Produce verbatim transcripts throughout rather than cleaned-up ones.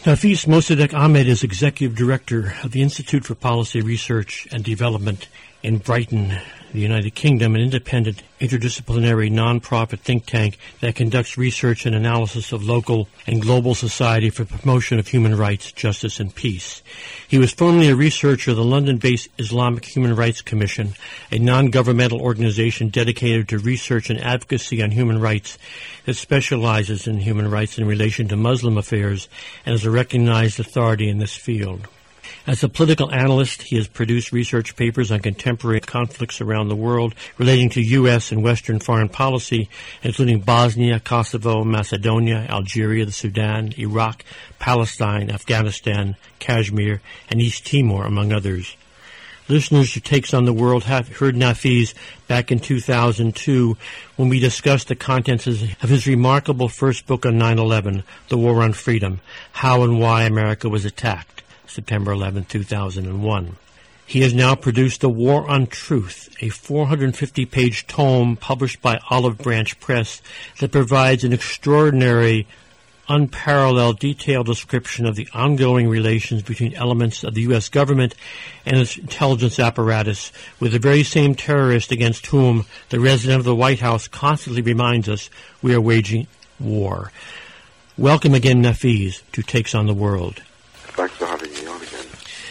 Nafees Mossadegh Ahmed is Executive Director of the Institute for Policy Research and Development in Brighton, the United Kingdom, an independent, interdisciplinary, non-profit think tank that conducts research and analysis of local and global society for the promotion of human rights, justice, and peace. He was formerly a researcher of the London-based Islamic Human Rights Commission, a non-governmental organization dedicated to research and advocacy on human rights that specializes in human rights in relation to Muslim affairs and is a recognized authority in this field. As a political analyst, he has produced research papers on contemporary conflicts around the world relating to U S and Western foreign policy, including Bosnia, Kosovo, Macedonia, Algeria, the Sudan, Iraq, Palestine, Afghanistan, Kashmir, and East Timor, among others. Listeners to Takes on the World have heard Nafees back in two thousand two when we discussed the contents of his remarkable first book on nine eleven, The War on Freedom, How and Why America Was Attacked, September eleventh, two thousand one. He has now produced The War on Truth, a four hundred fifty page tome published by Olive Branch Press that provides an extraordinary, unparalleled, detailed description of the ongoing relations between elements of the U S government and its intelligence apparatus with the very same terrorist against whom the resident of the White House constantly reminds us we are waging war. Welcome again, Nafees, to Takes on the World. Thanks for having me on again.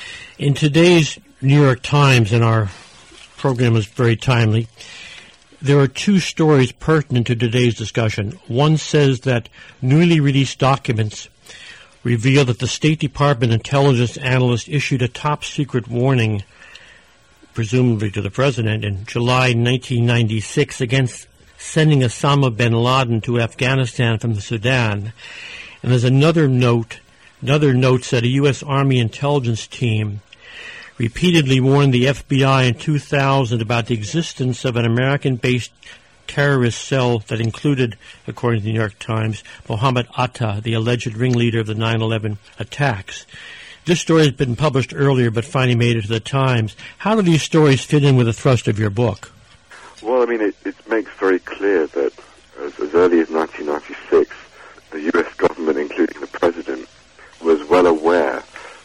In today's New York Times, and our program is very timely, there are two stories pertinent to today's discussion. One says that newly released documents reveal that the State Department intelligence analyst issued a top-secret warning, presumably to the President, in July nineteen ninety-six against sending Osama bin Laden to Afghanistan from the Sudan. And there's another note Another notes that a U S Army intelligence team repeatedly warned the F B I in two thousand about the existence of an American-based terrorist cell that included, according to the New York Times, Mohammed Atta, the alleged ringleader of the nine eleven attacks. This story has been published earlier but finally made it to the Times. How do these stories fit in with the thrust of your book? Well, I mean, it, it makes very clear that as, as early as nineteen ninety-six, the U S government, including the President, was well aware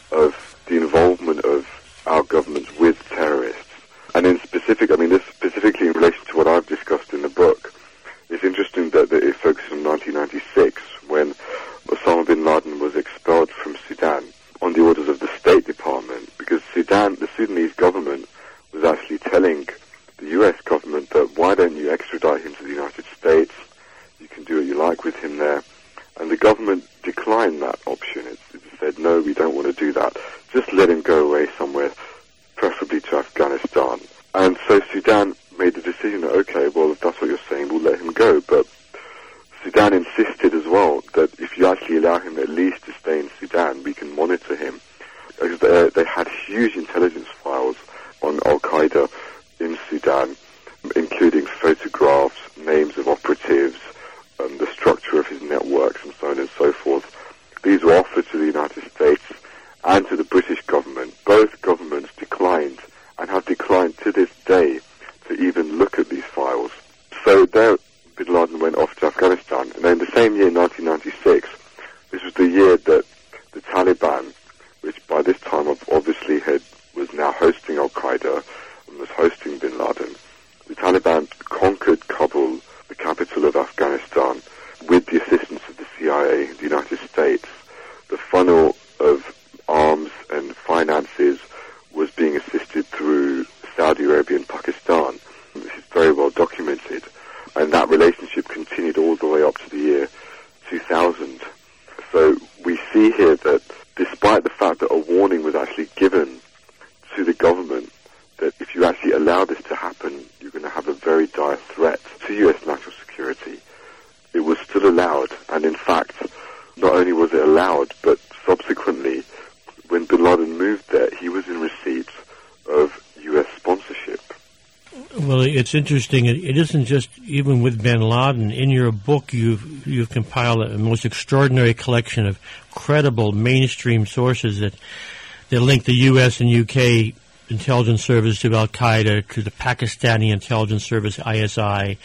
of the involvement of our governments with terrorists. And in specific, I mean, this specifically in relation to what I've discussed in the book, it's interesting that, that it focuses on nineteen ninety-six, when Osama bin Laden was expelled from Sudan on the orders of the State Department, because Sudan, the Sudanese government was actually telling the U S government that why don't you extradite him to the United States? You can do what you like with him there. And the government declined that option. It, it said, no, we don't want to do that. Just let him go away somewhere, preferably to Afghanistan. And so Sudan made the decision that, okay, well, if that's what you're saying, we'll let him go. But Sudan insisted as well that if you actually allow him at least to stay in Sudan, we can monitor him. Because they, they had huge intelligence files on Al-Qaeda in Sudan, including photographs, names of operatives, Um, the structure of his networks and so on and so forth. These were offered to the United States and to the British government. Both governments declined and have declined to this day to even look at these files. So there bin Laden went off to Afghanistan. And then the same year, nineteen ninety-six, this was the year that the Taliban, which by this time obviously had was now hosting Al-Qaeda and was hosting bin Laden, the Taliban conquered Kabul, the capital of Afghanistan, with the assistance of the C I A, the United States. The funnel of arms and finances was being assisted through Saudi Arabia and Pakistan. This is very well documented. And that relationship continued all the way up to the year two thousand. So we see here that despite the fact that a warning was actually given to the government that if you actually allow this to happen, you're going to have a very dire threat to U S national security, it was still allowed. And in fact, not only was it allowed, but subsequently, when bin Laden moved there, he was in receipt of U S sponsorship. Well, it's interesting. It, it isn't just even with bin Laden. In your book, you've, you've compiled a most extraordinary collection of credible mainstream sources that, that link the U S and U K intelligence service to Al-Qaeda, to the Pakistani intelligence service, I S I,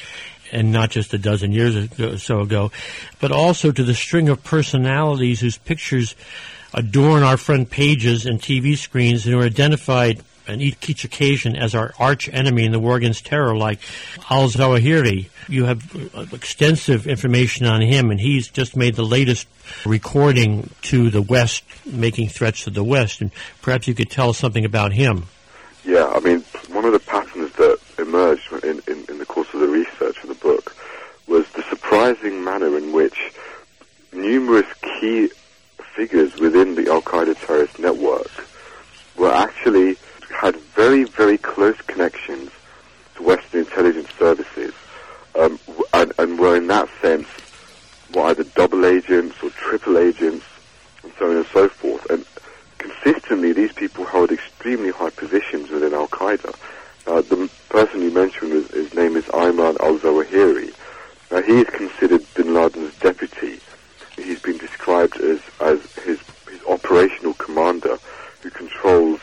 and not just a dozen years or so ago, but also to the string of personalities whose pictures adorn our front pages and T V screens and who are identified on each occasion as our arch enemy in the war against terror, like al-Zawahiri. You have extensive information on him, and he's just made the latest recording to the West, making threats to the West, and perhaps you could tell us something about him. Yeah, I mean, one of the patterns that emerged in, in, in the course of the research for the book was the surprising manner in which numerous key figures within the Al-Qaeda terrorist network were actually had very, very close connections to Western intelligence services, um, and, and were in that sense were either double agents or triple agents, and so on and so forth. And consistently, these people held extremely high positions within Al-Qaeda. Uh, the person you mentioned, his, his name is Ayman al-Zawahiri. Now, he is considered bin Laden's deputy. He's been described as, as his, his operational commander who controls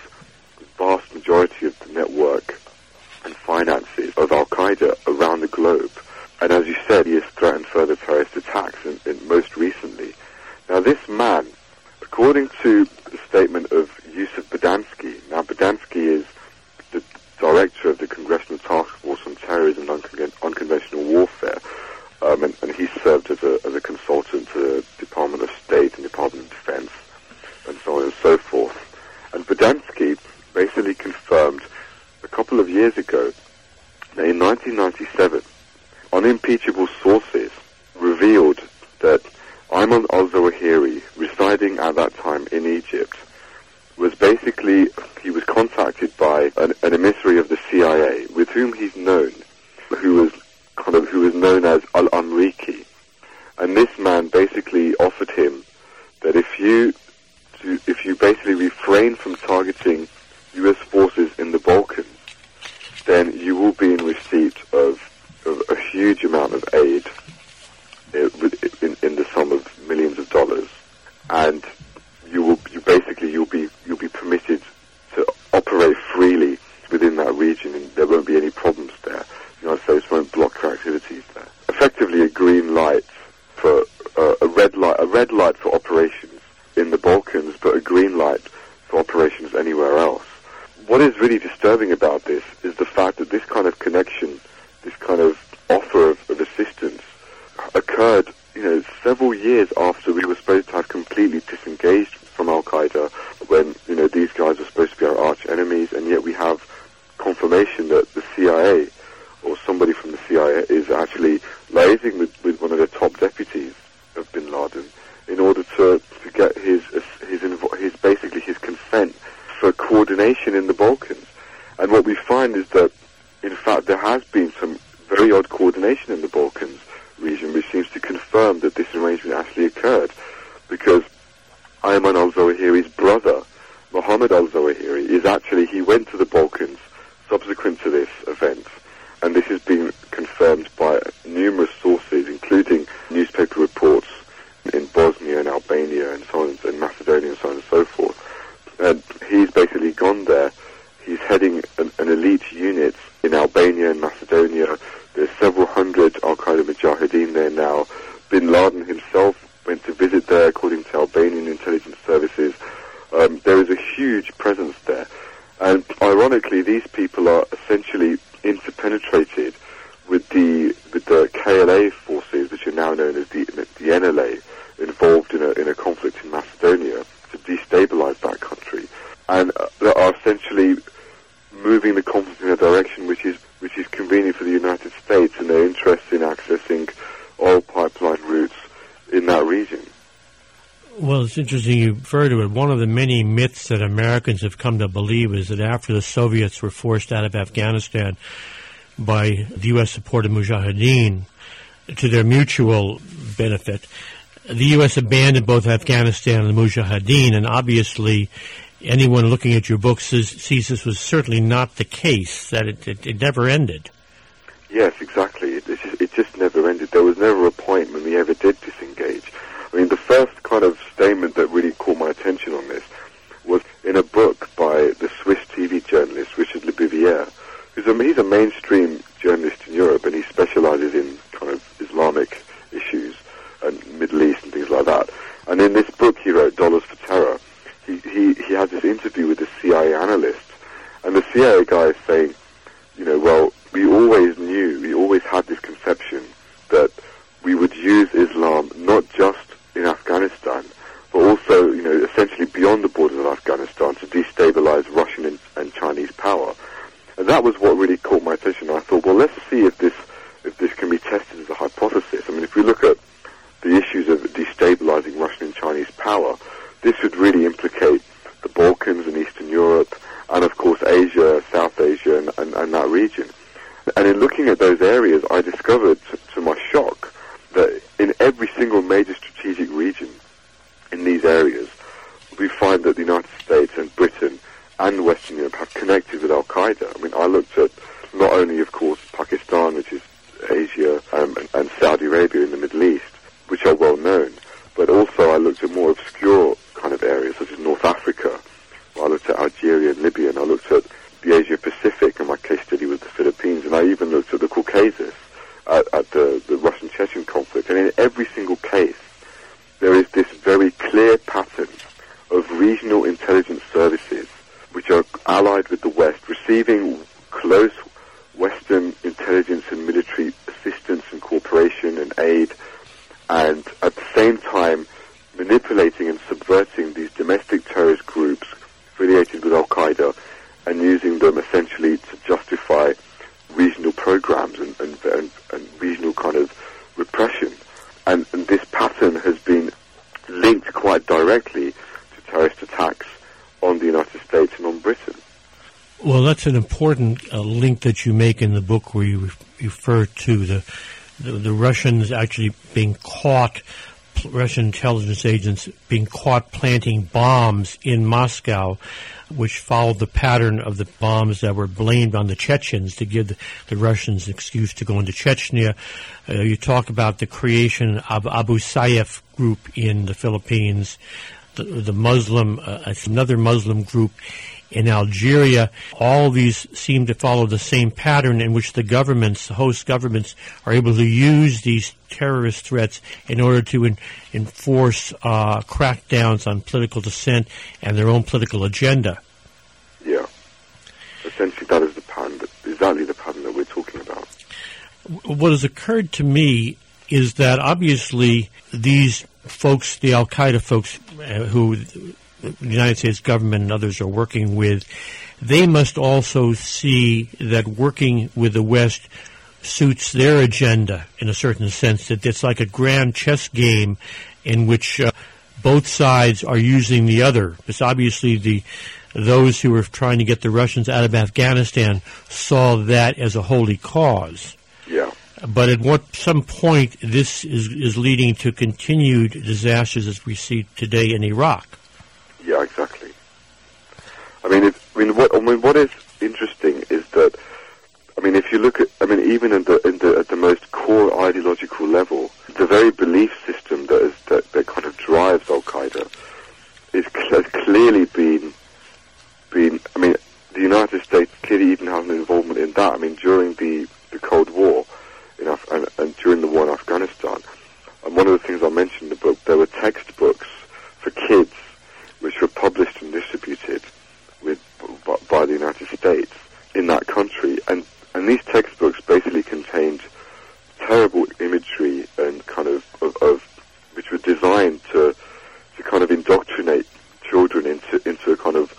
vast majority of the network and finances of Al-Qaeda around the globe. And as you said, he has threatened further terrorist attacks, in, in most recently. Now, this man, according to the statement of Yusuf Badansky, now Badansky is the director of the Congressional Task Force on Terrorism and Uncon- Unconventional Warfare, um, and, and he served as a, as a consultant to the Department of State and Department of Defense, and so on and so forth. And Badansky basically confirmed a couple of years ago that in nineteen ninety-seven, unimpeachable sources revealed that Ayman al-Zawahiri, residing at that time in Egypt, was basically, he was contacted by an, an emissary of the C I A, with whom he's known, who was kind of, who was known as Al-Amriki. And this man basically offered him that if you, to, if you basically refrain from targeting U S forces in the Balkans, then you will be in receipt of, of a huge amount of aid in, in the sum of millions of dollars, and you will you basically you'll be you'll be permitted to operate freely within that region, and there won't be any problems there. The United States won't block your activities there. Effectively, a green light for uh, a red light, a red light for operations in the Balkans, but a green light for operations anywhere else. What is really disturbing about this is the fact that this kind of connection, this kind of offer of, of assistance, occurred, you know, several years after we were supposed to have completely disengaged from Al-Qaeda, when, you know, these guys were supposed to be our arch enemies, and yet we have confirmation that the C I A or somebody from the C I A is actually liaising with, with one of the top deputies of bin Laden in order to, to get his, his, his, basically his consent for coordination in the Balkans. And what we find is that, in fact, there has been some very odd coordination in the Balkans region, which seems to confirm that this arrangement actually occurred, because Ayman al-Zawahiri's brother, Mohammed al-Zawahiri, is actually, he went to the Balkans subsequent to this event, and this has been confirmed by numerous sources, including newspaper reports in Bosnia and Albania and so on, and Macedonia and so on and so forth. And he's basically gone there. He's heading an, an elite unit in Albania and Macedonia. There's several hundred Al-Qaeda Mujahideen there now. Bin Laden himself went to visit there, according to Albanian intelligence services. Um, there is a huge presence there. And ironically, these people are essentially interpenetrated with the with the K L A forces, which are now known as the, the N L A, involved in a, in a conflict in Macedonia to destabilize that country, and uh, are essentially moving the conflict in a direction which is which is convenient for the United States and their interest in accessing oil pipeline routes in that region. Well, it's interesting you refer to it. One of the many myths that Americans have come to believe is that after the Soviets were forced out of Afghanistan by the U S-supported Mujahideen, to their mutual benefit, the U S abandoned both Afghanistan and the Mujahideen, and obviously anyone looking at your book says, sees this was certainly not the case, that it, it, it never ended. Yes, exactly. It, it, just, it just never ended. There was never a point when we ever did disengage. I mean, the first kind of statement that really caught my attention on this was in a book by the Swiss T V journalist Richard Lebivier, who's a, he's a mainstream journalist in Europe, and he specializes in he, he, he had this interview with the C I A analyst, and the C I A guy is saying, you know, well, we always knew, we always had this conception that we would use Islam not just in Afghanistan, but also, you know, essentially beyond the borders of Afghanistan to destabilize Russian and, and Chinese power. And that was what really caught my attention. I thought, well, let's see if this if this can be tested as a hypothesis. I mean, if we look at the issues of destabilizing Russian and Chinese power, this would really implicate the Balkans and Eastern Europe, and of course Asia, South Asia, and, and, and that region. And in looking at those areas, I discovered, to, to my shock, that in every single major strategic region in these areas, we find that the United States and Britain and Western Europe have connected with Al-Qaeda. I mean, I looked at not only, of course, Pakistan, which is Asia, um, and, and Saudi Arabia in the Middle East, which are well known, but also I looked at more obscure kind of areas, such as North Africa. I looked at Algeria and Libya, and I looked at the Asia Pacific, and my case study was the Philippines, and I even looked at the Caucasus, at, at the, the Russian-Chechen conflict. And in every single case, there is this very clear pattern of regional intelligence services which are allied with the West, receiving close Western intelligence and military assistance and cooperation and aid, and at the same time manipulating and subverting these domestic terrorist groups affiliated with Al-Qaeda and using them essentially to justify regional programs and, and, and, and regional kind of repression. And, and this pattern has been linked quite directly to terrorist attacks on the United States and on Britain. Well, that's an important uh, link that you make in the book, where you re- refer to the, the the Russians actually being caught, Russian intelligence agents being caught planting bombs in Moscow, which followed the pattern of the bombs that were blamed on the Chechens to give the, the Russians an excuse to go into Chechnya. Uh, you talk about the creation of Abu Sayyaf group in the Philippines, the, the Muslim, uh, another Muslim group in Algeria. All these seem to follow the same pattern in which the governments, the host governments, are able to use these terrorist threats in order to in, enforce uh, crackdowns on political dissent and their own political agenda. Yeah. Essentially, that is the pattern, exactly the pattern that we're talking about. What has occurred to me is that obviously these folks, the Al-Qaeda folks uh, who the United States government and others are working with, they must also see that working with the West suits their agenda in a certain sense, that it's like a grand chess game in which uh, both sides are using the other. Because obviously the those who were trying to get the Russians out of Afghanistan saw that as a holy cause. Yeah. But at what some point this is, is leading to continued disasters as we see today in Iraq. Yeah, exactly. I mean, it, I mean, what I mean, what is interesting is that, I mean, if you look at, I mean, even in the, in the at the most core ideological level, the very belief system that is that, that kind of drives Al Qaeda is has clearly been been. I mean, the United States clearly even has an involvement in that. I mean, during the, the Cold War, in Af- and, and during the war in Afghanistan, and one of the things I mentioned in the book, there were textbooks for kids which were published and distributed with by, by the United States in that country, and and these textbooks basically contained terrible imagery and kind of, of, of which were designed to to kind of indoctrinate children into into a kind of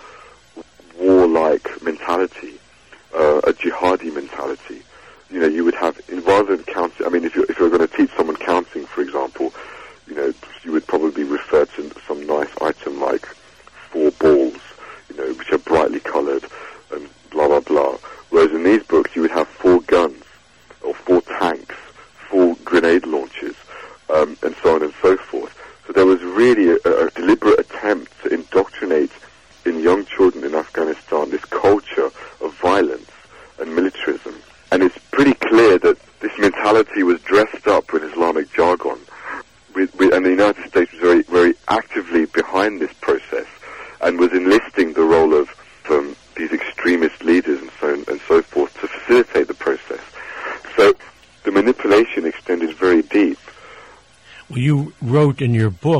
warlike mentality, uh, a jihadi mentality. You know, you would have, rather than counting, I mean, if you're, if you're going to teach someone counting, for example, you know, you would probably refer to some nice item like four balls, you know, which are brightly colored and blah, blah, blah. Whereas in these books, you would have four guns or four tanks, four grenade launchers, um, and so on and so forth. So there was really a, a deliberate attempt to indoctrinate in young children in Afghanistan this culture of violence and militarism. And it's pretty clear that this mentality was dressed up with Islamic jargon. With, with, and the United States was very, very actively behind this process and was enlisting the role of um, these extremist leaders and so on and so forth to facilitate the process. So the manipulation extended very deep. Well, you wrote in your book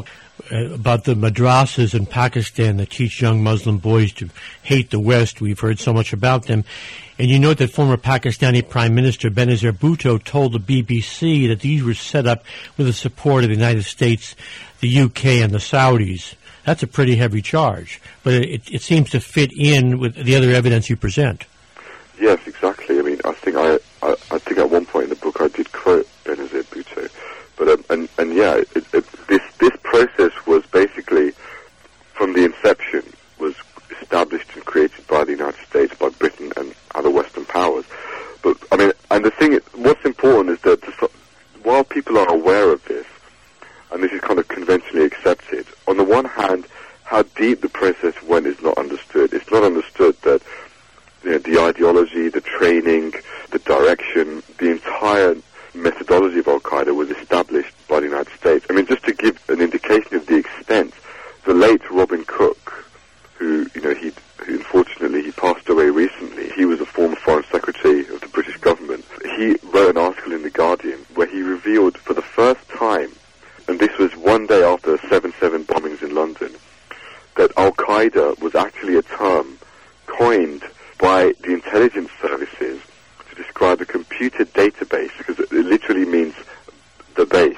uh, about the madrasas in Pakistan that teach young Muslim boys to hate the West. We've heard so much about them. And you note that former Pakistani Prime Minister Benazir Bhutto told the B B C that these were set up with the support of the United States, the U K, and the Saudis. That's a pretty heavy charge, but it, it seems to fit in with the other evidence you present. Yes, exactly. I mean, I think I, I, I think at one point in the book I did quote Benazir Bhutto, but um, and and yeah, it, it, this this process was basically from the inception was established and created by the United States, by Britain and other Western powers. But I mean, and the thing, what's important is that to, while people are aware of this, and this is kind of conventionally accepted, on the one hand, how deep the process went is not understood. It's not understood that you know, the ideology, the training, the direction, the entire methodology of Al-Qaeda was established by the United States. I mean, just to give an indication of the extent, the late Robin Cook, who, you know, he unfortunately he passed away recently. He was a former Foreign Secretary of the British government. He wrote an article in The Guardian where he revealed for the first time, and this was one day after the seven seven bombings in London, that Al-Qaeda was actually a term coined by the intelligence services to describe a computer database, because it literally means the base.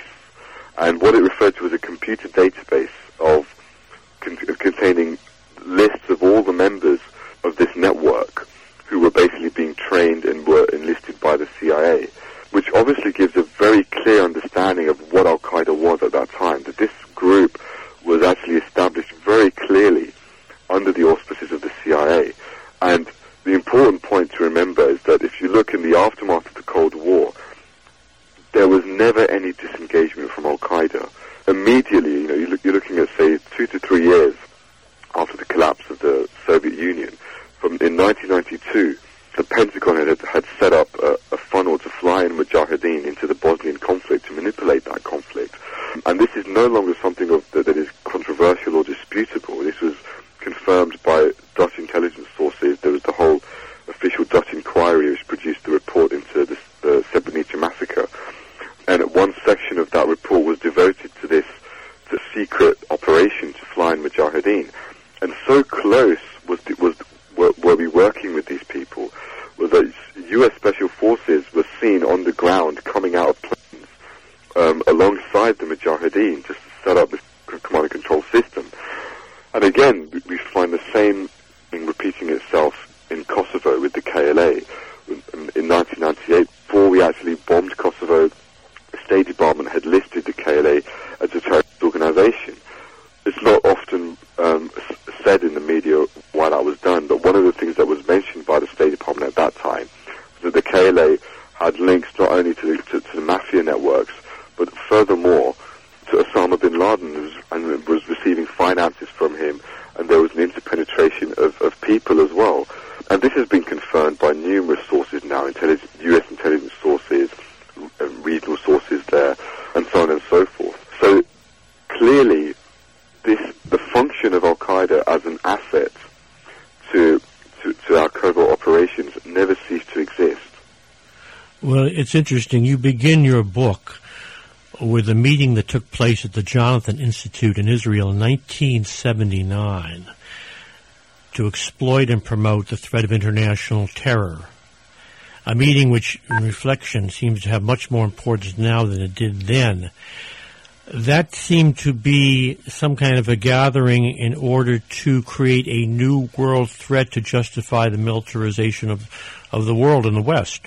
And what it referred to as a computer database of con- containing lists of all the members of this network who were basically being trained and were enlisted by the C I A, which obviously gives a very clear understanding of what Al-Qaeda was at that time, that this group was actually established very clearly under the auspices of the C I A. And the important point to remember is that if you look in the aftermath of the Cold War, there was never any disengagement from Al-Qaeda. Immediately, you know, you look, you're looking at, say, two to three years after the collapse of the Soviet Union. From in nineteen ninety-two, the Pentagon had, had set up a, a funnel to fly in Mujahideen into the Bosnian conflict to manipulate that conflict. And this is no longer something of, that, that is controversial or disputable. This was confirmed by Dutch intelligence sources. There was the whole official Dutch inquiry which produced the report into the, the Srebrenica massacre. And one section of that report was devoted to this to secret operation to fly in Mujahideen. And so close was the, was were, were we working with these people, was that U S Special Forces were seen on the ground coming out of planes um, alongside the Mujahideen just to set up this command and control system. And again, we find the same thing repeating itself in Kosovo with the K L A. In nineteen ninety-eight, before we actually bombed Kosovo, the State Department had listed the K L A as a terrorist organization. It's not often um, said in the media why that was done, but one of the things that was mentioned by the State Department at that time was that the K L A had links not only to the, to, to the mafia networks, but furthermore to Osama bin Laden, and was receiving finances from him, and there was an interpenetration of, of people as well. And this has been confirmed by numerous sources now, intelligence, U S intelligence sources, regional sources there, and so on and so forth. So clearly, this the function of Al-Qaeda as an asset to, to, to our covert operations never ceased to exist. Well, it's interesting. You begin your book with a meeting that took place at the Jonathan Institute in Israel in nineteen seventy-nine to exploit and promote the threat of international terror. A meeting which, in reflection, seems to have much more importance now than it did then. That seemed to be some kind of a gathering in order to create a new world threat to justify the militarization of, of the world in the West.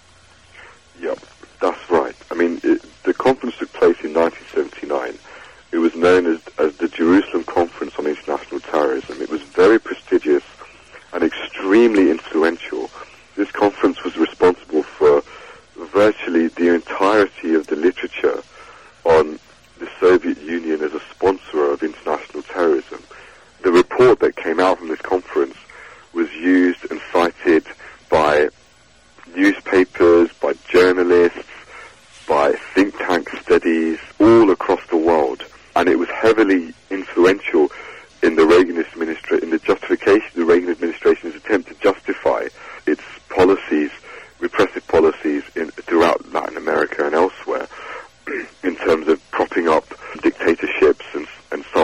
Yep, that's right. I mean, it, the conference took place in nineteen seventy-nine. It was known as, as the Jerusalem Conference on International Terrorism. It was very prestigious and extremely influential. This conference was responsible for virtually the entirety of the literature on the Soviet Union as a sponsor of international terrorism. The report that came out from this conference was used and cited by newspapers, by journalists, by think tank studies all across the world, and it was heavily influential in the Reagan administration, in the justification of the Reagan administration's attempt to justify its policies, repressive policies in, throughout Latin America and elsewhere, in terms of propping up dictatorships and, and so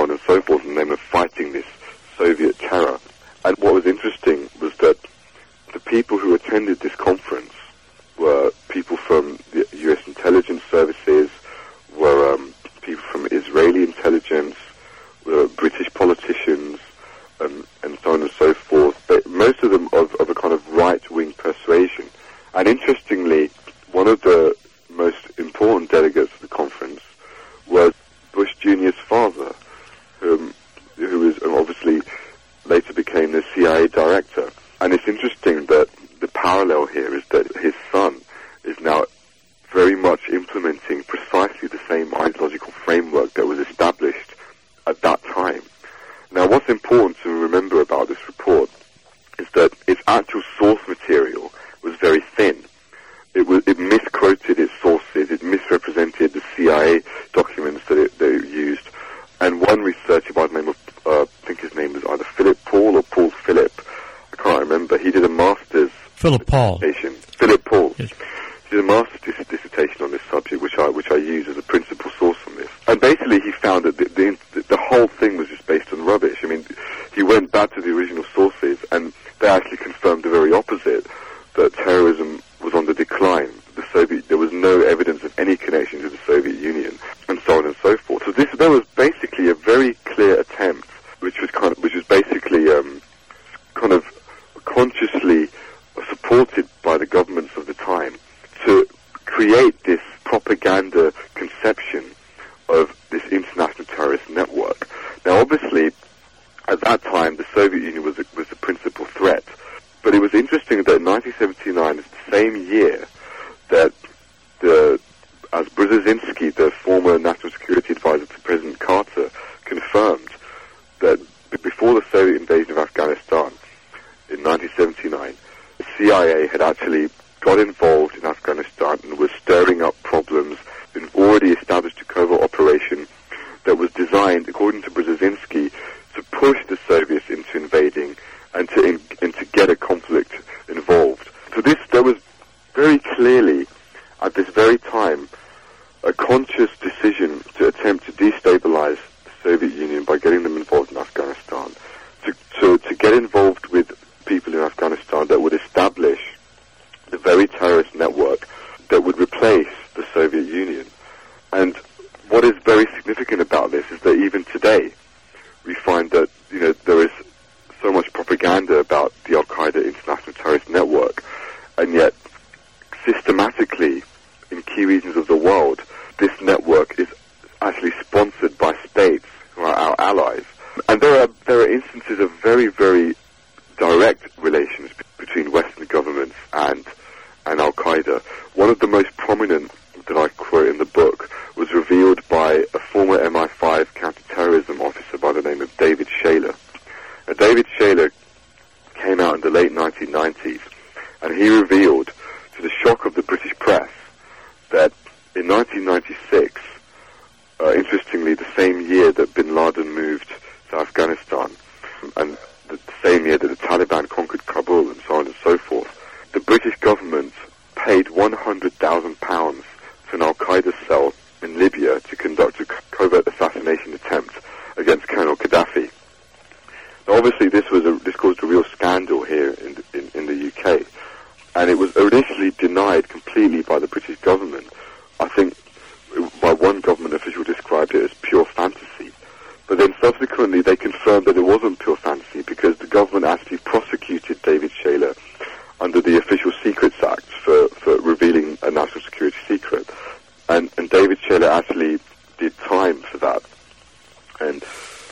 sector. And it's interesting that the parallel here is that his son is now very much implementing precisely the same ideological framework that was established at that time. Now, what's important to remember about this report is that its actual source material was very thin. It was, it misquoted its sources, it misrepresented the C I A documents that it, that it used, and one researcher by the name of, uh, I think his name was either Philip Paul or Paul Philip, I can't remember, he did a master's Philip Paul. dissertation. Philip Paul. Yes. He did a master's dis- dissertation on this subject, which I which I use as a principal source on this. And basically he found that the, the, the whole thing was just based on rubbish. I mean, he went back to the original sources, and they actually confirmed the very opposite, that terrorism was on the decline. The Soviet, there was no evidence of any connection to the Soviet Union, and so on and so forth. So this, there was basically a very clear attempt, which was kind of, which was basically um, kind of consciously supported by the governments of the time, to create this propaganda conception of this international terrorist network. Now, obviously, at that time, the Soviet Union was a, was the principal threat. But it was interesting that in nineteen seventy-nine, it's the same year that the, as Brzezinski, the former national security advisor to President Carter, confirmed that before the Soviet invasion of Afghanistan in nineteen seventy-nine, the C I A had actually got involved in Afghanistan and was stirring up problems and already established a covert operation that was designed, according to Brzezinski, to push the Soviets into invading and to in, and to get a conflict involved. So this, there was very clearly, at this very time, a conscious decision to attempt to destabilize the Soviet Union by getting them involved in Afghanistan, to, to, to get involved with people in Afghanistan that would establish the very terrorist network that would replace the Soviet Union. And what is very significant about this is that even today, we find that, you know, there is so much propaganda about the Al-Qaeda international terrorist network, and yet systematically in key regions of the world, this network is actually sponsored by states who are our allies. And there are there are instances of very, very direct relations between Western governments and and Al-Qaeda. One of the most prominent that I quote in the book was revealed by a former M I five counterterrorism officer by the name of David Shayler. Now, David Shayler came out in the late nineteen nineties, and he revealed, to the shock of the British press, that in nineteen ninety-six, uh, interestingly the same year that bin Laden moved to Afghanistan, and the same year that the Taliban conquered Kabul and so on and so forth, the British government paid one hundred thousand pounds to an Al-Qaeda cell in Libya to conduct a covert assassination attempt against Colonel Gaddafi. Now, obviously, this was a, this caused a real scandal here in the, in, in the U K, and it was initially denied completely by the British government. I think by one government official described it as pure fantasy. But then subsequently they confirmed that it wasn't pure fantasy, because the government actually prosecuted David Shayler under the Official Secrets Act for, for revealing a national security secret. And, and David Shayler actually did time for that. And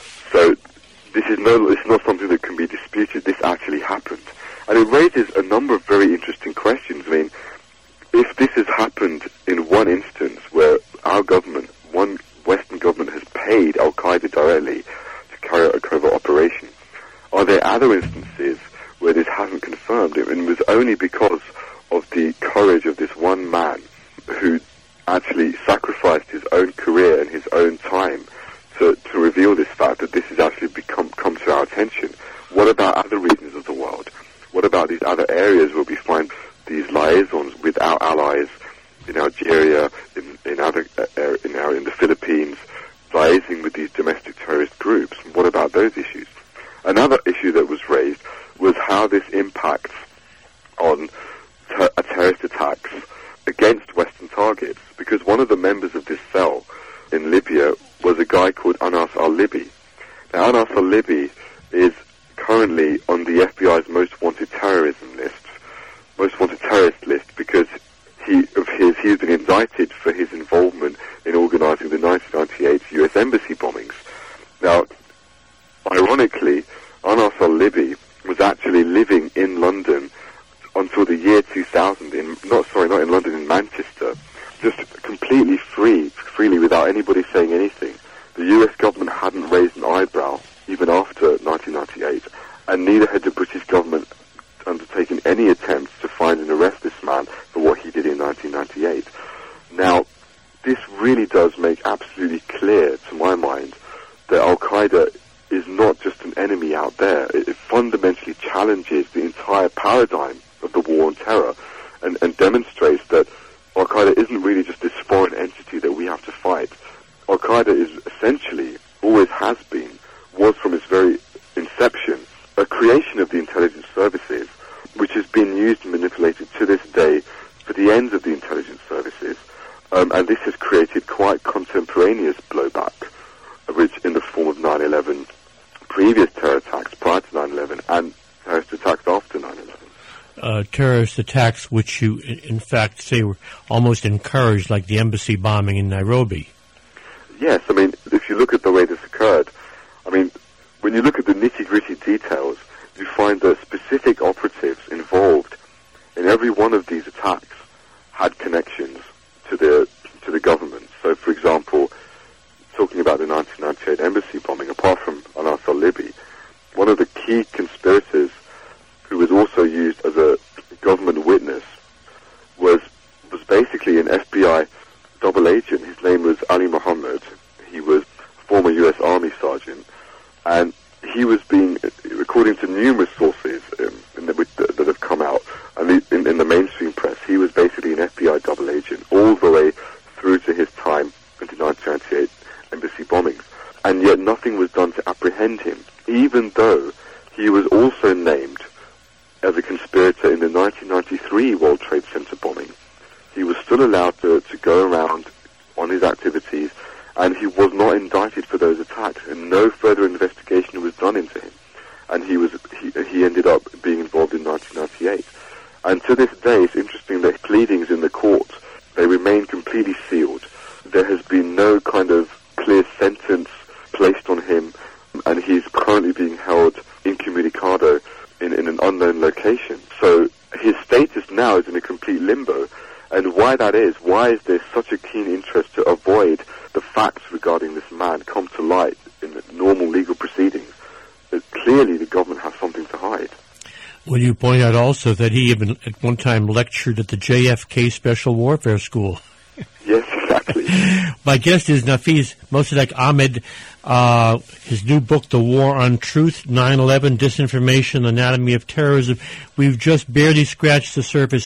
so this is no, it's not something that can be disputed. This actually happened. And it raises a number of very interesting questions. I mean, if this has happened in one instance where our government, one Western government, has paid Al-Qaeda directly to carry out a covert operation, are there other instances where this hasn't confirmed? It was only because of the courage of this one man who actually sacrificed his own career and his own time to, to reveal this fact that this has actually become come to our attention. What about other regions of the world? What about these other areas where we find these liaisons with our allies in Algeria, in, in other uh, in, our, in the Philippines, liaising with these domestic terrorist groups? What about those issues? Another issue that was raised was how this impacts on ter- terrorist attacks against Western targets, because one of the members of this cell in Libya was a guy called Anas al-Libi. Now, Anas al-Libi is currently on the F B I's most wanted terrorism list, most wanted terrorist list, because he of his he has been indicted for his involvement in organising the nineteen ninety-eight U S Embassy bombings. Now, ironically, Anas al-Libi was actually living in London until the year two thousand, in, not, sorry, not in London, in Manchester, just completely free, freely without anybody saying anything. The U S government hadn't raised an eyebrow even after nineteen ninety-eight, and neither had the British government undertaken any attempts to find and arrest this man for what he did in nineteen ninety-eight. Now, this really does make absolutely clear, to my mind, that Al-Qaeda is not just an enemy out there. It, it fundamentally challenges the entire paradigm of the war on terror and, and demonstrates that Al-Qaeda isn't really just this foreign entity that we have to fight. Al-Qaeda is essentially, always has been, was from its very inception, a creation of the intelligence services, which has been used and manipulated to this day for the ends of the intelligence services. Um, and this has created quite contemporaneous blowback, which in the form of nine eleven, previous terror attacks prior to nine eleven, and terrorist attacks after nine eleven. Uh, terrorist attacks which you, in fact, say were almost encouraged, like the embassy bombing in Nairobi. Yes, I mean, if you look at the way this occurred, I mean, when you look at the nitty-gritty details, you find that specific operatives involved in every one of these attacks had connections to the to the government. So, for example, talking about the nineteen ninety-eight embassy bombing, apart from Anas al-Libi, one of the key conspirators who was also used as a government witness was was basically an F B I double agent. His name was Ali Muhammad. He was a former U S Army sergeant, and he was being, according to numerous sources um, in the, with the, that have come out and the, in, in the mainstream press, he was basically an F B I double agent all the way through to his time in the nineteen ninety-eight embassy bombings. And yet nothing was done to apprehend him, even though he was also named as a conspirator in the nineteen ninety-three World Trade Center bombing. He was still allowed to, to go around on his activities, and he was not indicted for those attacks, and no further investigation was done into him. And he was he, he ended up being involved in nineteen ninety-eight. And to this day, it's interesting that pleadings in the court, they remain completely sealed. There has been no kind of clear sentence placed on him, and he's currently being held incommunicado in, in an unknown location. So his status now is in a complete limbo. And why that is, why is there such a keen interest to avoid the facts regarding this man come to light in the normal legal proceedings? That clearly the government has something to hide. Well, you point out also that he even at one time lectured at the J F K Special Warfare School. Yes, exactly. My guest is Nafeez Mossadegh Ahmed. Uh, his new book, The War on Truth, nine eleven, Disinformation, Anatomy of Terrorism. We've just barely scratched the surface.